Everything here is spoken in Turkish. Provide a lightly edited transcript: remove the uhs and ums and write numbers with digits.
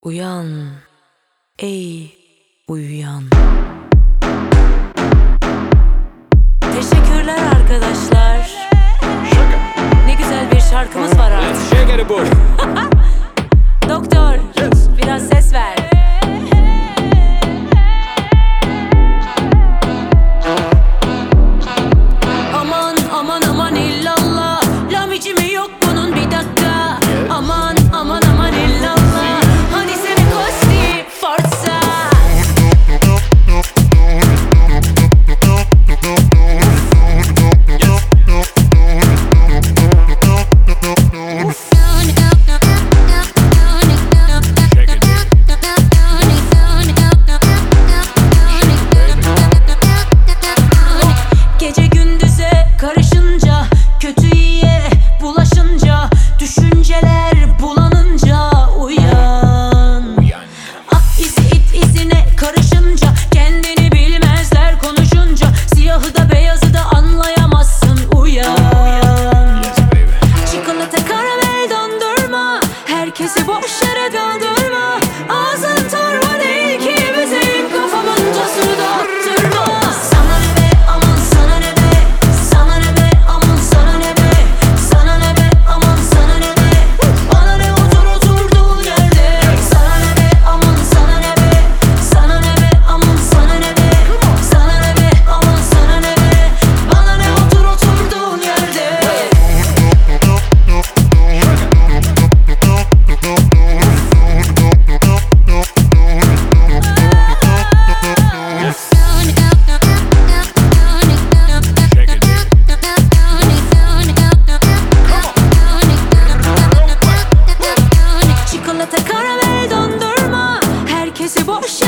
Uyan, ey uyuyan. Teşekkürler arkadaşlar. Ne güzel bir şarkımız var artık. Doktor, biraz ses ver. Aman aman aman illallah, lamici mi yok bunun, bir dakika. Aman aman aman illallah, hadi seni kosti forza. Gece gündüze karışınca, kötü iyiye bulaşınca, düşünceler bulanınca uyan. At izi it izine karışınca, kendini bilmezler konuşunca, siyahı da beyazı da anlayamazsın, uyan. Çikolata karamel dondurma, herkesi boş yere kaldırma. Ağzın torba değil ki bizim kafamın tasını dağıttırma. Sana ne be aman sana ne be, sana ne be aman sana ne be, sana ne be aman sana ne be, bana ne otur oturduğun yerde. Sana ne be aman sana ne be, sana ne be aman sana ne be, sana ne be aman sana ne be, bana ne otur oturduğun yerde. Çikolata karamel dondurma, herkesi boş